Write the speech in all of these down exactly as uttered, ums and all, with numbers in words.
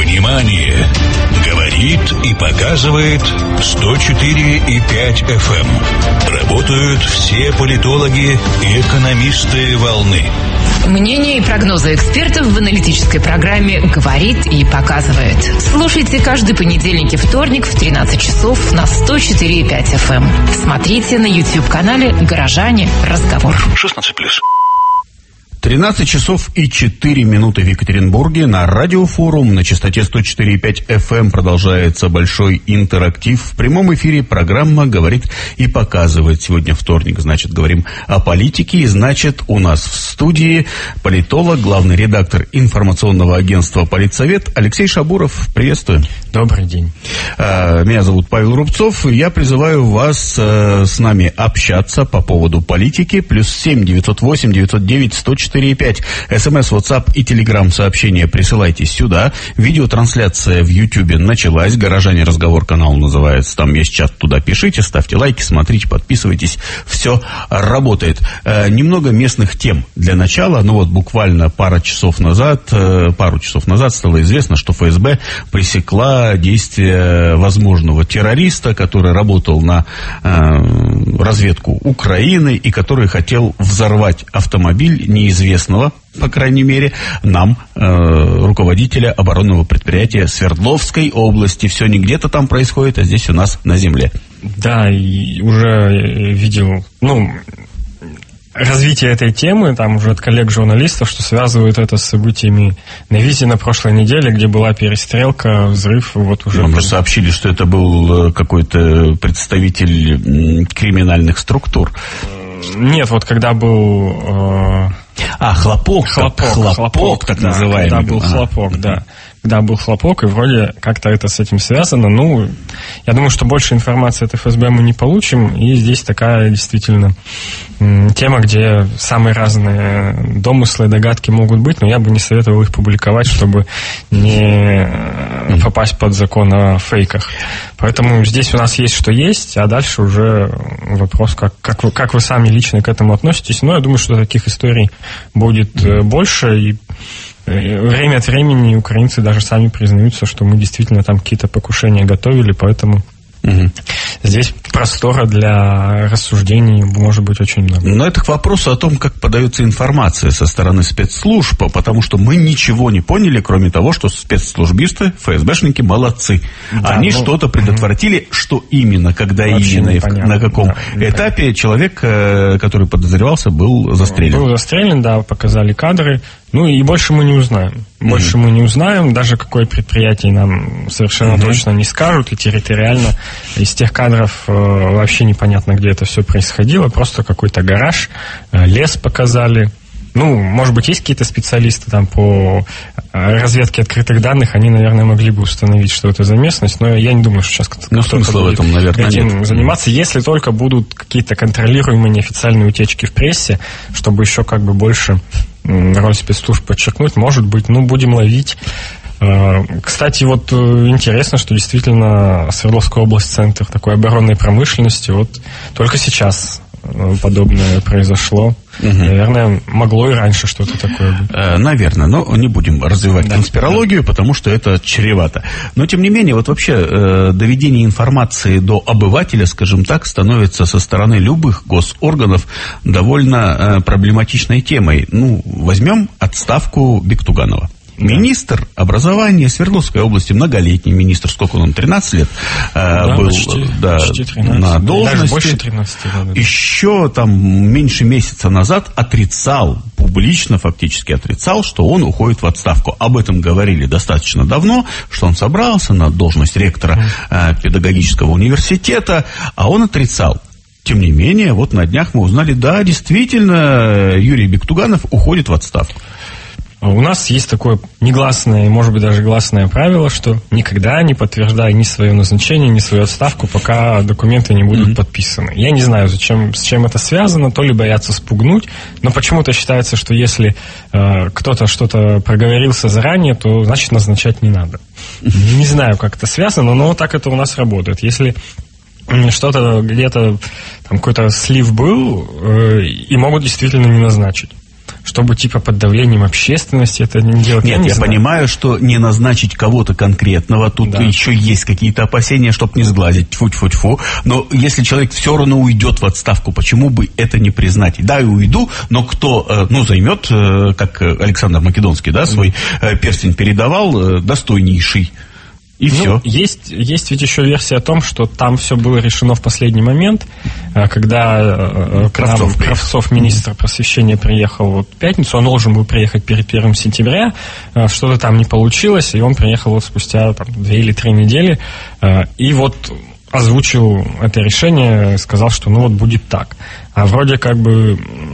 Внимание! Говорит и показывает сто четыре и пять эф эм. Работают все политологи и экономисты волны. Мнения и прогнозы экспертов в аналитической программе «Говорит и показывает». Слушайте каждый понедельник и вторник в тринадцать часов на сто четыре и пять эф эм. Смотрите на YouTube-канале «Горожане. Разговор». шестнадцать плюс. тринадцать часов и четыре минуты в Екатеринбурге. На радиофорум на частоте сто четыре и пять эф эм продолжается большой интерактив. В прямом эфире программа «Говорит и показывает». Сегодня вторник, значит, говорим о политике. И, значит, у нас в студии политолог, главный редактор информационного агентства «Политсовет» Алексей Шабуров. Приветствую. Добрый день. Меня зовут Павел Рубцов. Я призываю вас с нами общаться по поводу политики. Плюс семь девятьсот восемь девятьсот девять сто четыре и пять. СМС, WhatsApp и Telegram сообщения присылайте сюда. Видеотрансляция в Ютьюбе началась. «Горожане. Разговор» канал называется. Там есть чат, туда пишите, ставьте лайки, смотрите, подписывайтесь. Все работает. Э, немного местных тем для начала. Ну вот буквально пара часов назад, э, пару часов назад стало известно, что эф эс бэ пресекла действия возможного террориста, который работал на э, разведку Украины и который хотел взорвать автомобиль неизвестного известного, по крайней мере, нам, э, руководителя оборонного предприятия Свердловской области. Все не где-то там происходит, а здесь у нас на земле. Да, и уже видел, ну, развитие этой темы, там уже от коллег-журналистов, что связывают это с событиями на визе на прошлой неделе, где была перестрелка, взрыв, вот уже... Нам же сообщили, что это был какой-то представитель криминальных структур. Нет, вот когда был... Э... А, хлопок. Хлопок, хлопок, хлопок так да, называемый. Когда был ага. хлопок, да. Когда был хлопок, и вроде как-то это с этим связано. Ну, я думаю, что больше информации от эф эс бэ мы не получим. И здесь такая действительно тема, где самые разные домыслы и догадки могут быть, но я бы не советовал их публиковать, чтобы не попасть под закон о фейках. Поэтому здесь у нас есть что есть, а дальше уже вопрос, как, как, вы, как вы сами лично к этому относитесь. Но я думаю, что таких историй будет больше, и время от времени украинцы даже сами признаются, что мы действительно там какие-то покушения готовили, поэтому угу. здесь простора для рассуждений может быть очень много. Но это к вопросу о том, как подается информация со стороны спецслужб, потому что мы ничего не поняли, кроме того, что спецслужбисты, эф эс бэшники молодцы. Да, Они ну, что-то предотвратили, угу. что именно, когда вообще именно, и на каком да, этапе человек, который подозревался, был застрелен. Был застрелен, да, показали кадры. Ну и больше мы не узнаем. Больше mm-hmm. мы не узнаем, даже какое предприятие нам совершенно mm-hmm. точно не скажут, и территориально из тех кадров э, вообще непонятно, где это все происходило, просто какой-то гараж, э, лес показали. Ну, может быть, есть какие-то специалисты там по разведке открытых данных, они, наверное, могли бы установить, что это за местность, но я не думаю, что сейчас кто-то, ну, кто-то будет этом, наверное, этим нет. заниматься, если только будут какие-то контролируемые неофициальные утечки в прессе, чтобы еще как бы больше роль спецслужб подчеркнуть, может быть, ну, будем ловить. Кстати, вот интересно, что действительно Свердловская область, центр такой оборонной промышленности, вот только сейчас подобное произошло. Угу. Наверное, могло и раньше что-то такое быть. Наверное, но не будем развивать да, конспирологию, да. потому что это чревато. Но, тем не менее, вот вообще доведение информации до обывателя, скажем так, становится со стороны любых госорганов довольно проблематичной темой. Ну, возьмем отставку Бектуганова. Министр образования Свердловской области, многолетний министр, сколько он, тринадцать лет да, был почти, да, почти тринадцать, на должности. Даже больше тринадцати. Да, да. Еще там меньше месяца назад отрицал, публично фактически отрицал, что он уходит в отставку. Об этом говорили достаточно давно, что он собрался на должность ректора э, педагогического университета, а он отрицал. Тем не менее, вот на днях мы узнали, да, действительно, Юрий Бектуганов уходит в отставку. У нас есть такое негласное, может быть, даже гласное правило, что никогда не подтверждай ни свое назначение, ни свою отставку, пока документы не будут mm-hmm. подписаны. Я не знаю, зачем, с чем это связано, то ли боятся спугнуть, но почему-то считается, что если э, кто-то что-то проговорился заранее, то значит назначать не надо. Mm-hmm. Не знаю, как это связано, но так это у нас работает. Если что-то где-то, там какой-то слив был, э, и могут действительно не назначить. чтобы типа под давлением общественности это не делать. Нет, я, не я знаю. понимаю, что не назначить кого-то конкретного, тут да. еще есть какие-то опасения, чтобы не сглазить, тьфу-тьфу-тьфу. Но если человек все равно уйдет в отставку, почему бы это не признать? Да, я уйду, но кто, ну, займет, как Александр Македонский, да, свой перстень передавал, достойнейший. И ну, все. Есть, есть ведь еще версия о том, что там все было решено в последний момент, когда Кравцов, Кравцов, министр просвещения, приехал вот в пятницу, он должен был приехать перед первым сентября, что-то там не получилось, и он приехал вот спустя там, две или три недели, и вот озвучил это решение, сказал, что ну вот будет так. А вроде как бы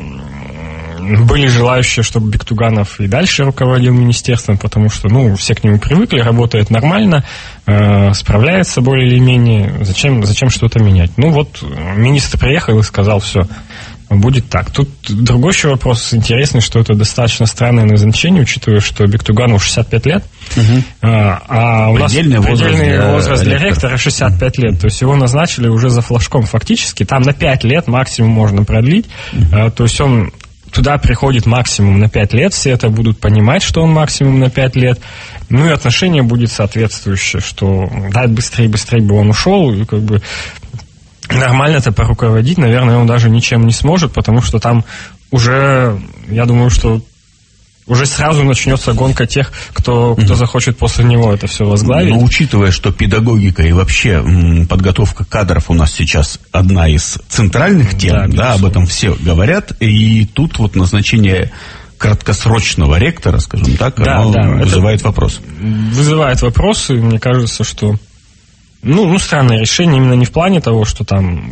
были желающие, чтобы Бектуганов и дальше руководил министерством, потому что, ну, все к нему привыкли, работает нормально, э, справляется более или менее. Зачем, зачем что-то менять? Ну, вот министр приехал и сказал, все, будет так. Тут другой еще вопрос интересный, что это достаточно странное назначение, учитывая, что Бектуганову шестьдесят пять лет, угу. а, а у предельный нас возраст предельный для возраст для ректора. ректора шестьдесят пять лет. То есть его назначили уже за флажком фактически. Там на пять лет максимум можно продлить. Угу. А, то есть он туда приходит максимум на пять лет, все это будут понимать, что он максимум на пять лет, ну и отношение будет соответствующее, что да, быстрее-быстрее бы он ушел, и как бы нормально-то поруководить, наверное, он даже ничем не сможет, потому что там уже, я думаю, что уже сразу начнется гонка тех, кто, кто захочет после него это все возглавить. Но учитывая, что педагогика и вообще м, подготовка кадров у нас сейчас одна из центральных тем, да, да, об этом все говорят, и тут вот назначение краткосрочного ректора, скажем так, да, оно да, вызывает вопросы. Вызывает вопросы, мне кажется, что Ну, ну, странное решение именно не в плане того, что там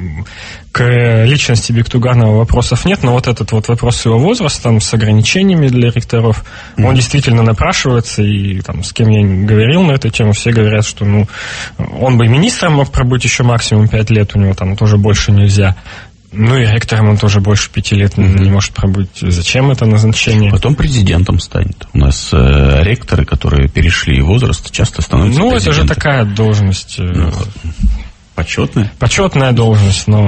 к личности Бектуганова вопросов нет, но вот этот вот вопрос его возраста там, с ограничениями для ректоров, mm-hmm. он действительно напрашивается, и там, с кем я говорил на эту тему, все говорят, что ну, он бы министром мог пробыть еще максимум пять лет, у него там тоже больше нельзя. Ну и ректором он тоже больше пяти лет mm-hmm. не может пробыть. Зачем это назначение? Потом президентом станет. У нас э, ректоры, которые перешли возраст, часто становятся ну, президентом. Ну, это же такая должность... Ну, почетная? Почетная должность, но,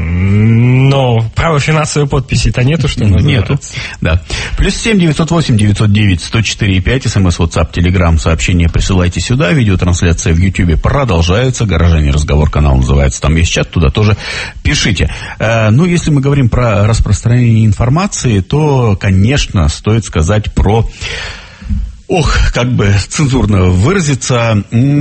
но права финансовой подписи-то нету, что называется. Нету, да. Плюс семь девятьсот восемь девятьсот девять сто четыре пять, смс, WhatsApp, Telegram, сообщения присылайте сюда, видеотрансляция в YouTube продолжается, «Горожане. Разговор», канал называется, там есть чат, туда тоже пишите. Ну, если мы говорим про распространение информации, то, конечно, стоит сказать про... Ох, как бы цензурно выразиться,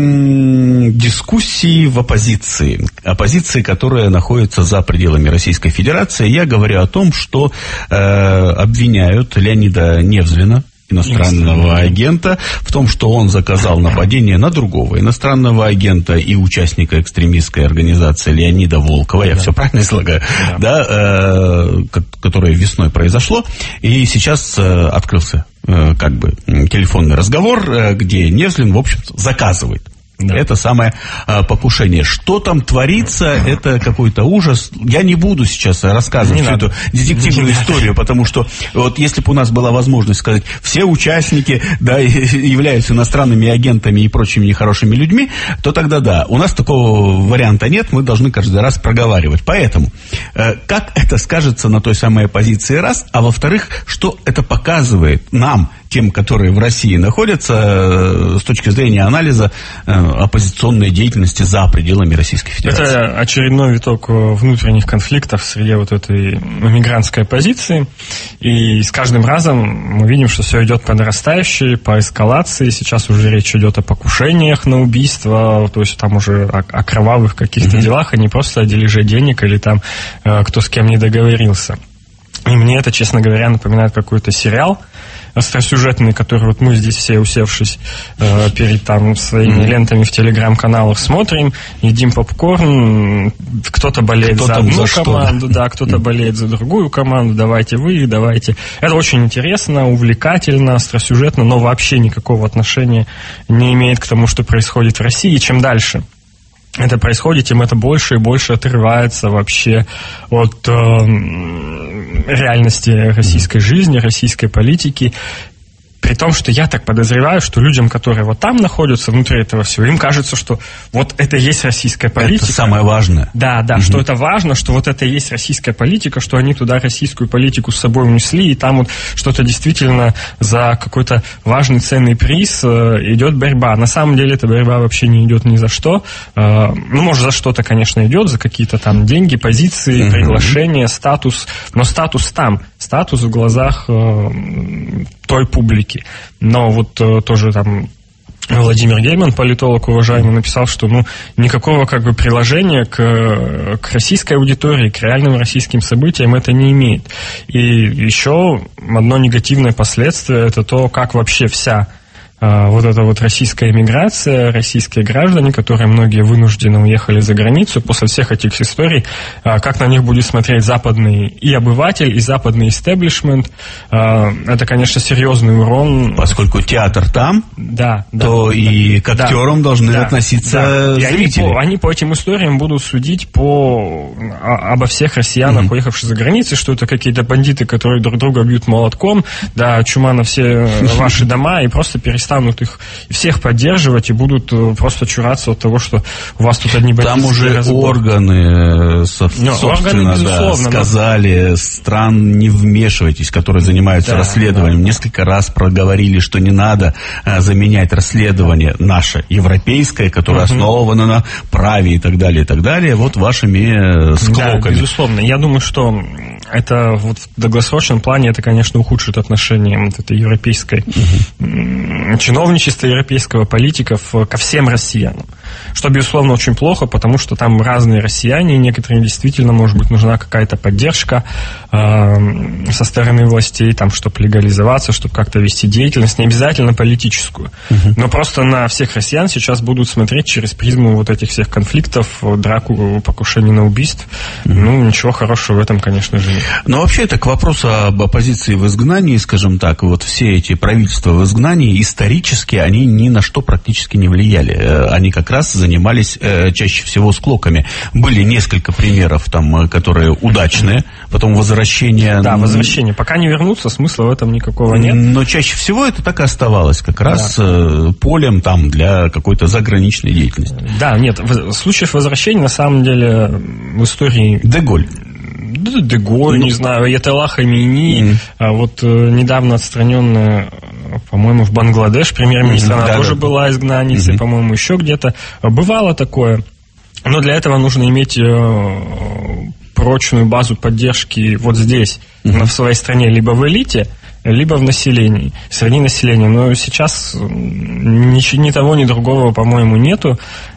м-м, дискуссии в оппозиции. Оппозиции, которая находится за пределами Российской Федерации. Я говорю о том, что э, обвиняют Леонида Невзлина, иностранного агента, в том, что он заказал нападение на другого иностранного агента и участника экстремистской организации Леонида Волкова, я да. все правильно излагаю, да, да э, которое весной произошло, и сейчас э, открылся э, как бы телефонный разговор, э, где Невзлин, в общем-то, заказывает. Да. Это самое а, покушение. Что там творится, это какой-то ужас. Я не буду сейчас рассказывать не всю надо. эту детективную не историю, надо. Потому что вот если бы у нас была возможность сказать, все участники да, являются иностранными агентами и прочими нехорошими людьми, то тогда да. У нас такого варианта нет, мы должны каждый раз проговаривать. Поэтому, э, как это скажется на той самой оппозиции, раз, а во-вторых, что это показывает нам, тем, которые в России находятся, с точки зрения анализа оппозиционной деятельности за пределами Российской Федерации. Это очередной виток внутренних конфликтов среди вот этой мигрантской оппозиции. И с каждым разом мы видим, что все идет по нарастающей, по эскалации. Сейчас уже речь идет о покушениях на убийство, то есть там уже о, о кровавых каких-то mm-hmm. делах, а не просто о дележе денег или там кто с кем не договорился. И мне это, честно говоря, напоминает какой-то сериал остросюжетный, который вот мы здесь все, усевшись э, перед там своими mm-hmm. лентами в телеграм-каналах, смотрим, едим попкорн, кто-то болеет кто за одну за команду, что? да, кто-то mm-hmm. болеет за другую команду, давайте вы, давайте. Это очень интересно, увлекательно, остросюжетно, но вообще никакого отношения не имеет к тому, что происходит в России. И чем дальше это происходит, тем это больше и больше отрывается вообще от э, реальности российской жизни, российской политики. При том, что я так подозреваю, что людям, которые вот там находятся, внутри этого всего, им кажется, что вот это и есть российская политика. Это самое важное. Да, да, угу. Что это важно, что вот это и есть российская политика, что они туда российскую политику с собой унесли, и там вот что-то действительно за какой-то важный ценный приз идет борьба. На самом деле эта борьба вообще не идет ни за что. Ну, может, за что-то, конечно, идет, за какие-то там деньги, позиции, угу. приглашения, статус, но статус там, статус в глазах той публики. Но вот тоже там Владимир Гейман, политолог уважаемый, написал, что ну, никакого как бы приложения к, к российской аудитории, к реальным российским событиям это не имеет. И еще одно негативное последствие – это то, как вообще вся вот эта вот российская эмиграция, российские граждане, которые многие вынужденно уехали за границу, после всех этих историй, как на них будет смотреть западный и обыватель, и западный истеблишмент. Это, конечно, серьезный урон. Поскольку театр там, да, то да, и к актерам да, должны да, относиться да. зрители. И они по, они по этим историям будут судить по, обо всех россиянах, mm-hmm. уехавших за границу, что это какие-то бандиты, которые друг друга бьют молотком, да, чума на все ваши дома, и просто перестанут станут их всех поддерживать и будут просто чураться от того, что у вас тут одни бандиты. Там уже разбор. органы, собственно, no, органы, да, сказали, но... стран не вмешивайтесь, которые занимаются да, расследованием. Да. Несколько раз проговорили, что не надо а, заменять расследование наше, европейское, которое uh-huh. основано на праве и так далее, и так далее, вот вашими склоками. Да, безусловно. Я думаю, что это вот в долгосрочном плане это, конечно, ухудшит отношение вот этой европейской uh-huh. чиновничества, европейского политиков ко всем россиянам. Что, безусловно, очень плохо, потому что там разные россияне, и некоторым действительно, может быть, нужна какая-то поддержка э, со стороны властей, там, чтобы легализоваться, чтобы как-то вести деятельность, не обязательно политическую. Uh-huh. Но просто на всех россиян сейчас будут смотреть через призму вот этих всех конфликтов, драку, покушений на убийств. Uh-huh. Ну, ничего хорошего в этом, конечно же, нет. Но вообще, это к вопросу об оппозиции в изгнании, скажем так, вот все эти правительства в изгнании, исторически они ни на что практически не влияли. Они как раз занимались э, чаще всего склоками. Были несколько примеров, там, которые удачные, потом возвращение... Да, возвращение. Пока не вернутся, смысла в этом никакого нет. Но чаще всего это так и оставалось, как раз да. э, полем там для какой-то заграничной деятельности. Да, нет, в, случаев возвращения на самом деле в истории... Деголь. Деголь, ну, не знаю, Аятолла Хамейни, mm. а вот э, недавно отстраненная, по-моему, в Бангладеш премьер-министр, mm-hmm. она да, тоже да. была изгнанницей, mm-hmm. по-моему, еще где-то. Бывало такое, но для этого нужно иметь э, прочную базу поддержки вот здесь, mm-hmm. в своей стране, либо в элите, либо в населении, среди населения. Но сейчас ни, ни того, ни другого, по-моему, нету.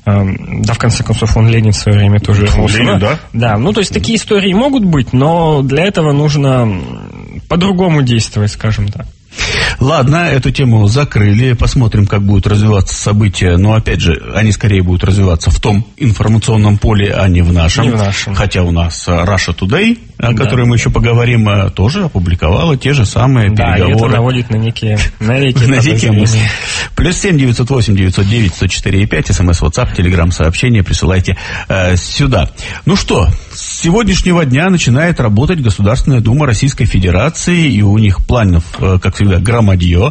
Да, в конце концов, он Ленин в свое время тоже вернулся. Ленин, да? Да, ну, то есть, такие истории могут быть, но для этого нужно по-другому действовать, скажем так. Ладно, эту тему закрыли, посмотрим, как будут развиваться события, но, опять же, они скорее будут развиваться в том информационном поле, а не в нашем. Не в нашем. Хотя у нас Russia Today, о да. которой мы еще поговорим, тоже опубликовала те же самые да, переговоры. Да, это наводит на некие, на некие, на некие мысли. Плюс семь девятьсот восемь девятьсот девять сто четыре и пять, смс, WhatsApp, Telegram, сообщения присылайте э, сюда. Ну что, с сегодняшнего дня начинает работать Государственная Дума Российской Федерации, и у них планов, э, как всегда, громадье.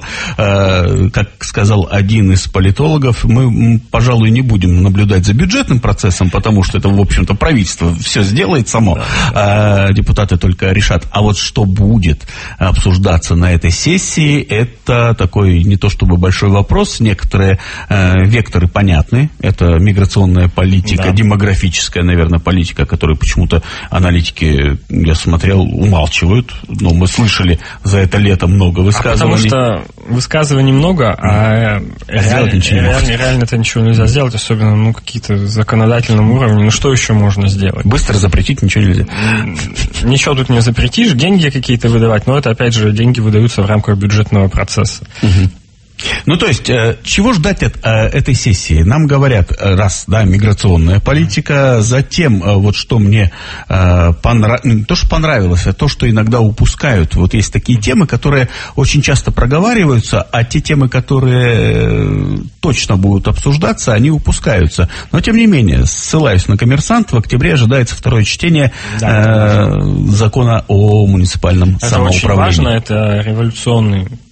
Э, как сказал один из политологов, мы, пожалуй, не будем наблюдать за бюджетным процессом, потому что это, в общем-то, правительство все сделает само. Э, депутаты только решат. А вот что будет обсуждаться на этой сессии, это такой не то чтобы большой вопрос. Некоторые э, векторы понятны. Это миграционная политика, да. демографическая, наверное, политика, которую почему-то аналитики, я смотрел, умалчивают. Но мы слышали за это лето много высказываний. А потому что высказываний много, а, а реально, реально, реально-то ничего нельзя сделать, особенно ну, какие-то законодательном уровне. Ну что еще можно сделать? Быстро запретить ничего нельзя. Ничего тут не запретишь, деньги какие-то выдавать, но это, опять же, деньги выдаются в рамках бюджетного процесса. Угу. Ну, то есть, э, чего ждать от э, этой сессии? Нам говорят, раз, да, миграционная политика, затем, э, вот что мне э, понравилось, не то, что понравилось, а то, что иногда упускают. Вот есть такие темы, которые очень часто проговариваются, а те темы, которые э, точно будут обсуждаться, они упускаются. Но, тем не менее, ссылаюсь на «Коммерсант», в октябре ожидается второе чтение да, э, закона о муниципальном это самоуправлении. Это очень важно, это революционный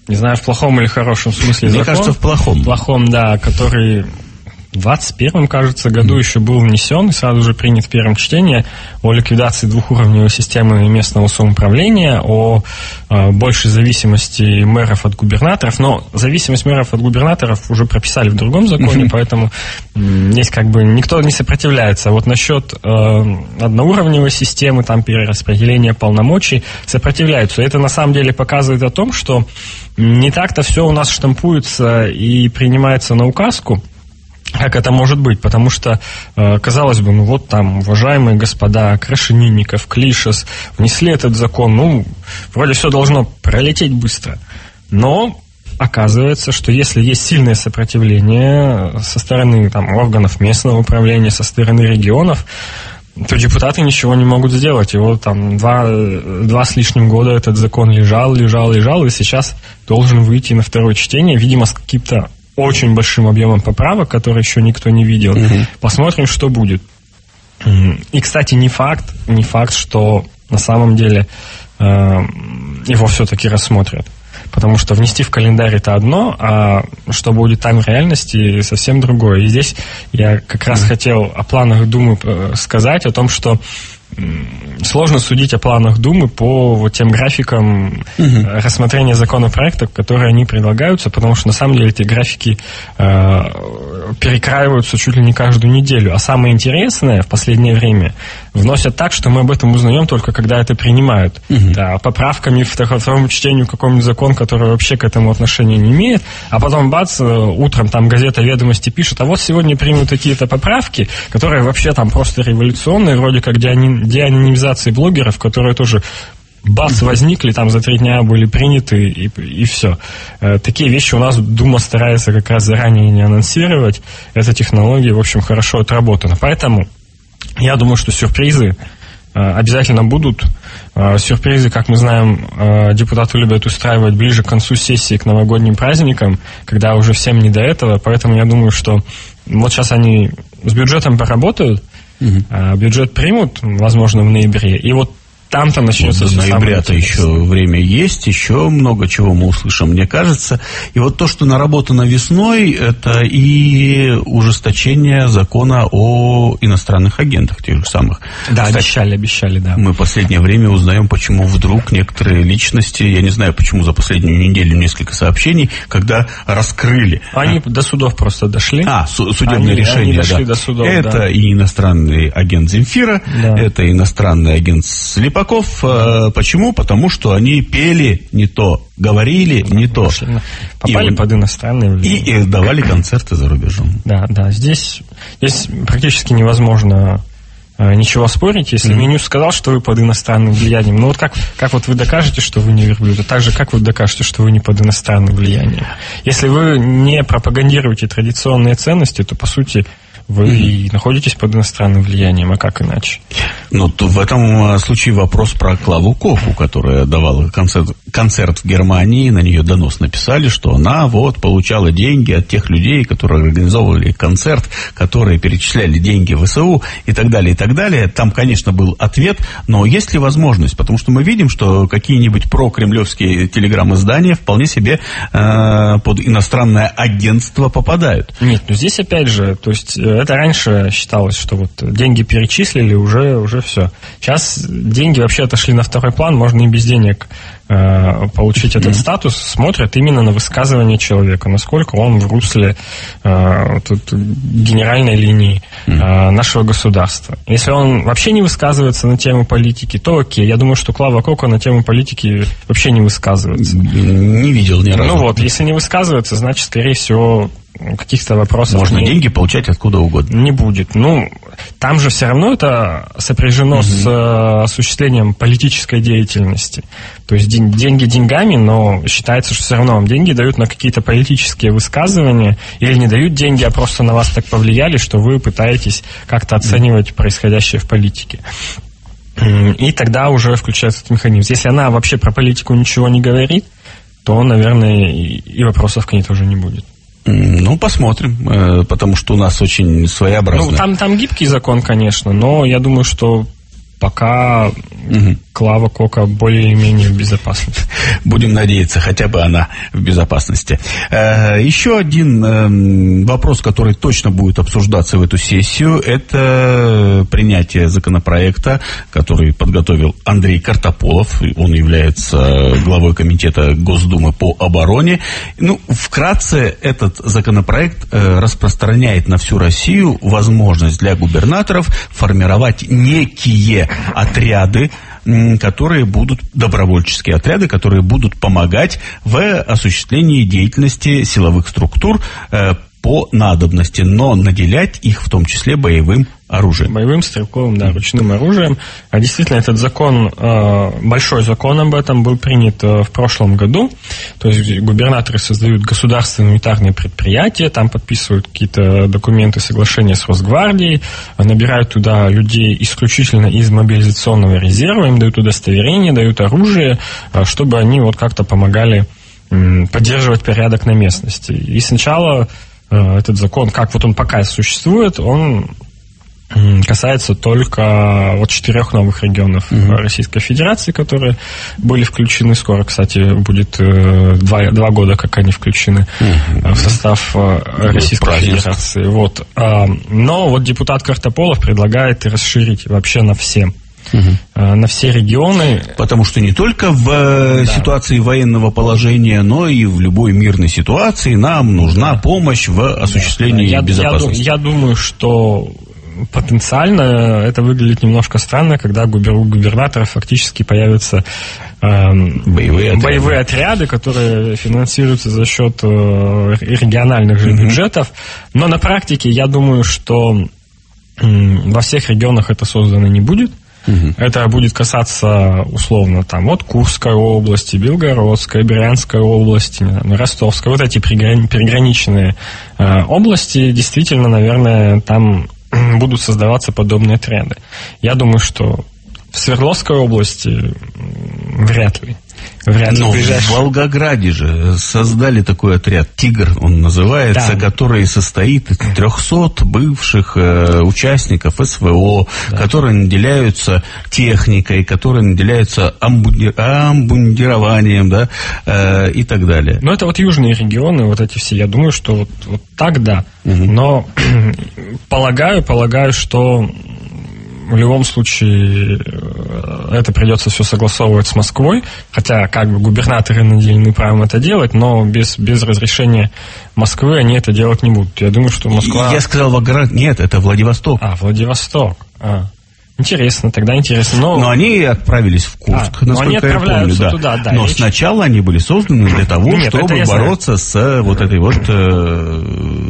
не знаю, в плохом или хорошем смысле Мне закон. кажется, в плохом. В плохом, да, который... В двадцать первом, кажется, году еще был внесен и сразу же принят в первом чтении о ликвидации двухуровневой системы местного самоуправления, о э, большей зависимости мэров от губернаторов. Но зависимость мэров от губернаторов уже прописали в другом законе, поэтому м, здесь как бы никто не сопротивляется. А вот насчет э, одноуровневой системы, там перераспределения полномочий сопротивляются. Это на самом деле показывает о том, что не так-то все у нас штампуется и принимается на указку, как это может быть, потому что, казалось бы, ну вот там, уважаемые господа Крашенинников, Клишес внесли этот закон, ну, вроде все должно пролететь быстро. Но оказывается, что если есть сильное сопротивление со стороны там, органов местного управления, со стороны регионов, то депутаты ничего не могут сделать. Его там два, два с лишним года этот закон лежал, лежал, лежал, и сейчас должен выйти на второе чтение, видимо, с каким-то очень большим объемом поправок, которые еще никто не видел. Угу. Посмотрим, что будет. И, кстати, не факт, не факт, что на самом деле э, его все-таки рассмотрят. Потому что внести в календарь это одно, а что будет там в реальности, совсем другое. И здесь я как раз хотел о планах Думы сказать, о том, что сложно судить о планах Думы по вот тем графикам угу. рассмотрения законопроектов, которые они предлагаются, потому что на самом деле эти графики э, перекраиваются чуть ли не каждую неделю. А самое интересное в последнее время вносят так, что мы об этом узнаем только когда это принимают. Угу. Да, поправками в втором чтении какой-нибудь закон, который вообще к этому отношения не имеет, а потом бац, утром там газета «Ведомости» пишет, а вот сегодня примут какие-то поправки, которые вообще там просто революционные, вроде как деанонимизации блогеров, которые тоже бац, возникли, там за три дня были приняты, и, и все. Э, такие вещи у нас Дума старается как раз заранее не анонсировать. Эта технология, в общем, хорошо отработана. Поэтому я думаю, что сюрпризы э, обязательно будут. Э, сюрпризы, как мы знаем, э, депутаты любят устраивать ближе к концу сессии, к новогодним праздникам, когда уже всем не до этого. Поэтому я думаю, что вот сейчас они с бюджетом поработают, угу. э, бюджет примут, возможно, в ноябре, и вот там-то начнется... До ноября-то еще время есть, еще много чего мы услышим, мне кажется. И вот то, что наработано весной, это и ужесточение закона о иностранных агентах, тех же самых. Да, Кстати, обещали, обещали, да. Мы в последнее время узнаем, почему вдруг некоторые личности, я не знаю, почему за последнюю неделю несколько сообщений, когда раскрыли... Они а, до судов просто дошли. А, судебное они, решение, они дошли да. до судов, это да. и иностранный агент Земфира, да. это иностранный агент Слепаков. Почему? Потому что они пели не то, говорили не то. Попали и, под иностранные влияния. И, и давали концерты за рубежом. Да, да. Здесь, здесь практически невозможно э, ничего спорить, если mm-hmm. Минюс сказал, что вы под иностранным влиянием. Ну вот как, как вот вы докажете, что вы не верблюд, а также как вы докажете, что вы не под иностранным влиянием. Если вы не пропагандируете традиционные ценности, то по сути... Вы mm-hmm. находитесь под иностранным влиянием, а как иначе? Ну, то в этом случае вопрос про Клаву Коку, которая давала концерт, концерт в Германии, на нее донос написали, что она вот получала деньги от тех людей, которые организовывали концерт, которые перечисляли деньги в ВСУ и так далее, и так далее. Там, конечно, был ответ, но есть ли возможность? Потому что мы видим, что какие-нибудь прокремлевские телеграм-издания вполне себе э, под иностранное агентство попадают. Нет, ну здесь опять же, то есть... Это раньше считалось, что вот деньги перечислили, уже, уже все. Сейчас деньги вообще отошли на второй план, можно и без денег э, получить этот статус. Смотрят именно на высказывание человека, насколько он в русле э, тут, генеральной линии э, нашего государства. Если он вообще не высказывается на тему политики, то окей. Я думаю, что Клава Кока на тему политики вообще не высказывается. Не видел ни разу. Ну вот, если не высказывается, значит, скорее всего... каких-то вопросов... Можно не, деньги получать откуда угодно. Не будет. Ну, там же все равно это сопряжено угу. с э, осуществлением политической деятельности. То есть день, деньги деньгами, но считается, что все равно вам деньги дают на какие-то политические высказывания, или не дают деньги, а просто на вас так повлияли, что вы пытаетесь как-то оценивать угу. происходящее в политике. И тогда уже включается этот механизм. Если она вообще про политику ничего не говорит, то, наверное, и вопросов к ней тоже не будет. Ну, посмотрим, потому что у нас очень своеобразно. Ну, там, там гибкий закон, конечно, но я думаю, что пока угу. Клава Кока более-менее в безопасности. Будем надеяться, хотя бы она в безопасности. Еще один вопрос, который точно будет обсуждаться в эту сессию, это принятие законопроекта, который подготовил Андрей Картополов. Он является главой комитета Госдумы по обороне. Ну, вкратце, этот законопроект распространяет на всю Россию возможность для губернаторов формировать некие отряды, которые будут, добровольческие отряды, которые будут помогать в осуществлении деятельности силовых структур э, по надобности, но наделять их в том числе боевым оружием. Боевым, стрелковым, да, ручным оружием. А действительно, этот закон, большой закон об этом был принят в прошлом году. То есть губернаторы создают государственные унитарные предприятия, там подписывают какие-то документы, соглашения с Росгвардией, набирают туда людей исключительно из мобилизационного резерва, им дают удостоверение, дают оружие, чтобы они вот как-то помогали поддерживать порядок на местности. И сначала этот закон, как вот он пока существует, он касается только вот четырех новых регионов mm-hmm. Российской Федерации, которые были включены. Скоро, кстати, будет э, два, два года, как они включены mm-hmm. в состав э, Российской Праздник. Федерации. Вот. А, но вот депутат Картополов предлагает расширить вообще на все. Uh-huh. на все регионы. Потому что не только в да. ситуации военного положения, но и в любой мирной ситуации нам нужна да. помощь в осуществлении да. я, безопасности. Я, я думаю, что потенциально это выглядит немножко странно, когда у губернаторов фактически появятся э, боевые, отряды. боевые отряды, которые финансируются за счет э, региональных же uh-huh. бюджетов. Но на практике я думаю, что э, во всех регионах это создано не будет. Угу. Это будет касаться, условно, там, вот Курской области, Белгородской, Брянской области, знаю, Ростовской, вот эти приграничные э, области, действительно, наверное, там будут создаваться подобные отряды. Я думаю, что в Свердловской области вряд ли. Вряд ли. Но в Волгограде же создали такой отряд «Тигр», он называется, да. который состоит из трехсот бывших э, участников СВО, да. которые наделяются техникой, которые наделяются амбунди... амбундированием, да, э, и так далее. Но это вот южные регионы, вот эти все, я думаю, что вот, вот так да. Угу. Но полагаю, полагаю, что в любом случае это придется все согласовывать с Москвой, хотя как бы губернаторы наделены правом это делать, но без, без разрешения Москвы они это делать не будут. Я думаю, что Москва... Я сказал Волгоград, нет, это Владивосток. А, Владивосток. А. Интересно, тогда интересно. Но, но они отправились в Курск, а, насколько я помню. Да. Туда, да, но речь... сначала они были созданы для того, нет, чтобы бороться с вот этой вот... Э,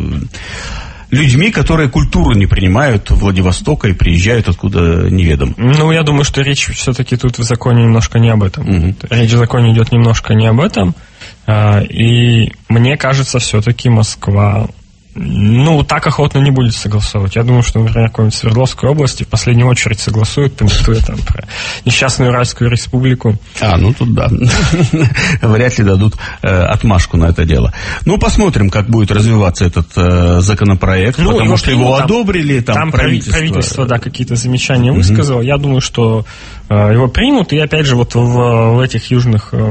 людьми, которые культуру не принимают Владивостока и приезжают откуда неведомо. Ну, я думаю, что речь все-таки тут в законе немножко не об этом. Угу. Речь в законе идет немножко не об этом. И мне кажется, все-таки Москва, ну, так охотно не будет согласовывать. Я думаю, что, например, какой-нибудь Свердловской области в последнюю очередь согласуют, пометуя там про несчастную Уральскую республику. А, ну тут да. Вряд ли дадут э, отмашку на это дело. Ну, посмотрим, как будет развиваться этот э, законопроект, ну, потому что его там, одобрили, там, там правительство... правительство, да, какие-то замечания mm-hmm. высказало. Я думаю, что э, его примут, и опять же, вот в, в этих южных э,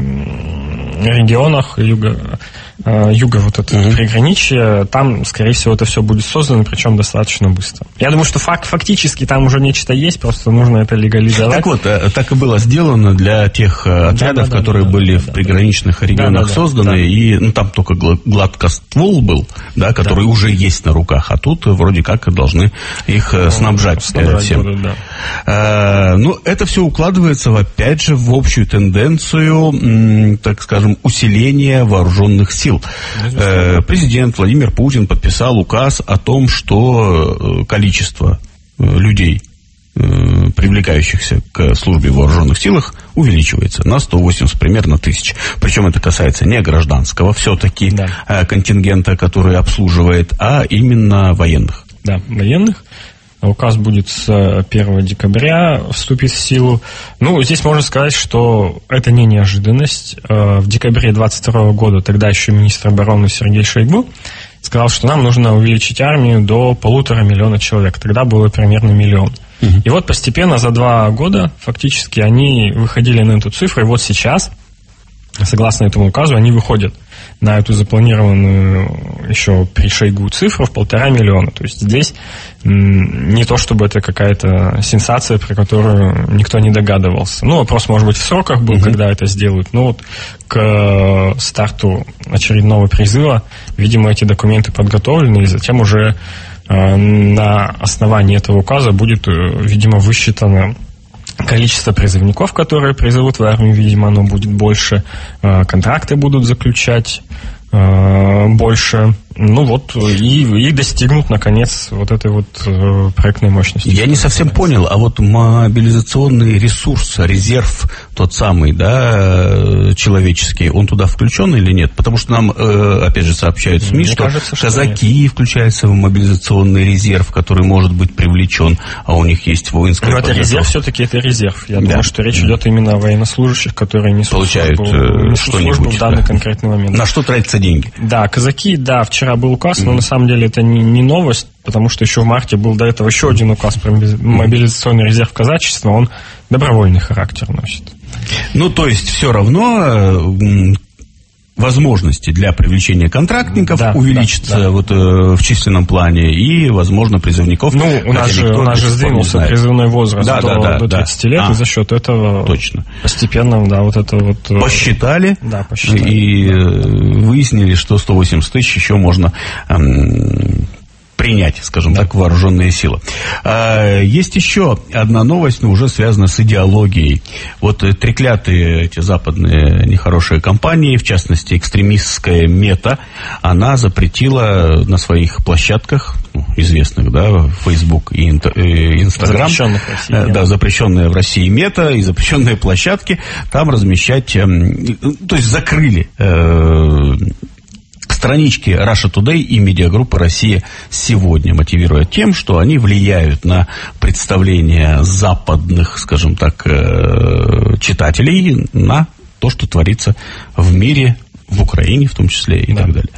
регионах, юга, э, юга вот это mm-hmm. приграничье, там, скорее всего, это все будет создано, причем достаточно быстро. Я думаю, что факт, фактически там уже нечто есть, просто нужно это легализовать. Так вот, так и было сделано для тех отрядов, да, да, которые да, были да, в приграничных да, регионах да, созданы, да. и ну, там только гладкоствол был, да, который да. уже есть на руках, а тут вроде как должны их ну, снабжать, снабжать всем. Будут, да. а, ну, это все укладывается, опять же, в общую тенденцию, так скажем, усиления вооруженных сил. А, президент Владимир Путин Путин подписал указ о том, что количество людей, привлекающихся к службе в вооруженных силах, увеличивается на сто восемьдесят примерно тысяч. Причем это касается не гражданского все-таки да. контингента, который обслуживает, а именно военных. Да, военных. Указ будет с первого декабря, вступит в силу. Ну, здесь можно сказать, что это не неожиданность. В декабре двадцать второго года тогда еще министр обороны Сергей Шойгу сказал, что нам нужно увеличить армию до полутора миллиона человек. Тогда было примерно миллион. Угу. И вот постепенно за два года фактически они выходили на эту цифру, и вот сейчас, согласно этому указу, они выходят на эту запланированную еще при Шойгу цифру в полтора миллиона. То есть здесь не то, чтобы это какая-то сенсация, про которую никто не догадывался. Ну, вопрос, может быть, в сроках был, угу. когда это сделают. Но вот к старту очередного призыва, видимо, эти документы подготовлены, и затем уже на основании этого указа будет, видимо, высчитано количество призывников, которые призовут в армию, видимо, оно будет больше, контракты будут заключать больше, ну вот, и, и достигнут, наконец, вот этой вот проектной мощности. Я не совсем понял, а вот мобилизационный ресурс, резерв тот самый, да, человеческий, он туда включен или нет? Потому что нам, опять же, сообщают СМИ, Мне что кажется, казаки что включаются в мобилизационный резерв, который может быть привлечен, а у них есть воинская подготовка. Но это резерв, все-таки это резерв. Я да. думаю, что речь идет именно о военнослужащих, которые несут Получают службу, несут что-нибудь службу в данный да. конкретный момент. На что тратятся деньги? Да, казаки, да, вчера был указ, mm-hmm. но на самом деле это не, не новость, потому что еще в марте был до этого еще один указ про мобилизационный резерв казачества, он добровольный характер носит. Ну, то есть все равно возможности для привлечения контрактников да, увеличатся да, да. вот, э, в численном плане, и, возможно, призывников... Ну, у нас же, у нас же сдвинулся призывной возраст да, до, да, да, до тридцати да. лет, а, и за счет этого точно. постепенно, да, вот это вот... Посчитали, да, посчитали и да. выяснили, что сто восемьдесят тысяч еще можно... Эм, принять, скажем да. так, вооруженные силы. А, есть еще одна новость, но уже связана с идеологией. Вот треклятые эти западные нехорошие компании, в частности, экстремистская Мета, она запретила на своих площадках, ну, известных, да, Facebook и Instagram, запрещенных в России, да, да, запрещенные в России Мета и запрещенные площадки, там размещать, э, то есть закрыли э, странички Russia Today и медиагруппы «Россия сегодня», мотивируя тем, что они влияют на представление западных, скажем так, читателей на то, что творится в мире, в Украине в том числе и да. так далее.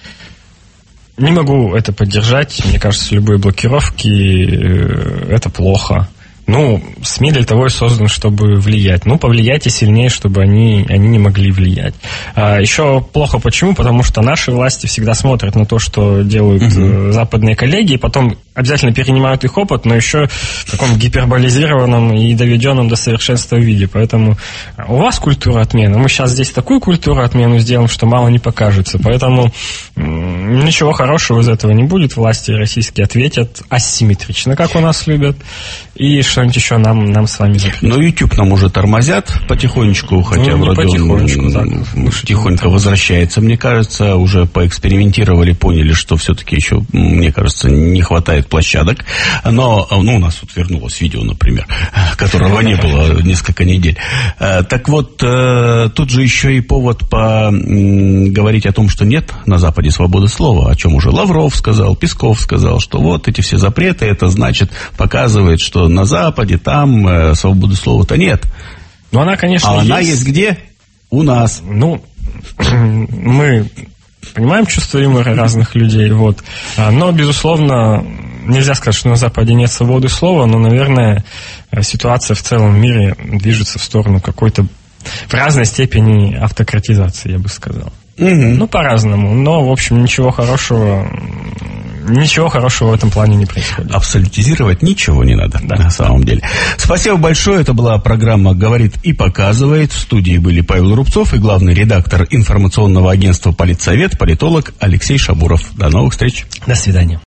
Не могу это поддержать. Мне кажется, любые блокировки – это плохо. Ну, СМИ для того и созданы, чтобы влиять. Ну, повлияйте сильнее, чтобы они, они не могли влиять. А еще плохо почему? Потому что наши власти всегда смотрят на то, что делают угу. западные коллеги, и потом обязательно перенимают их опыт, но еще в таком гиперболизированном и доведенном до совершенства виде. Поэтому у вас культура отмены. Мы сейчас здесь такую культуру отмену сделаем, что мало не покажется. Поэтому ничего хорошего из этого не будет. Власти российские ответят асимметрично, как у нас любят. И что-нибудь еще нам, нам с вами закрыть. Но YouTube нам уже тормозят потихонечку, хотя ну, вроде он так, тихонько возвращается. Мне кажется, уже поэкспериментировали, поняли, что все-таки еще, мне кажется, не хватает площадок. Но ну, у нас тут вернулось видео, например, которого не было несколько недель. Так вот, тут же еще и повод поговорить о том, что нет на Западе свободы слова, о чем уже Лавров сказал, Песков сказал, что вот эти все запреты, это значит, показывает, что на Западе там э, свободы слова-то нет. Ну, она, конечно, а есть. она есть где? У нас. Ну, мы понимаем чувство юмора разных людей, вот. Но, безусловно, нельзя сказать, что на Западе нет свободы слова, но, наверное, ситуация в целом мире движется в сторону какой-то в разной степени автократизации, я бы сказал. Угу. Ну, по-разному. Но, в общем, ничего хорошего... Ничего хорошего в этом плане не происходит. Абсолютизировать ничего не надо, да. на самом деле. Спасибо большое. Это была программа «Говорит и показывает». В студии были Павел Рубцов и главный редактор информационного агентства «Политсовет», политолог Алексей Шабуров. До новых встреч. До свидания.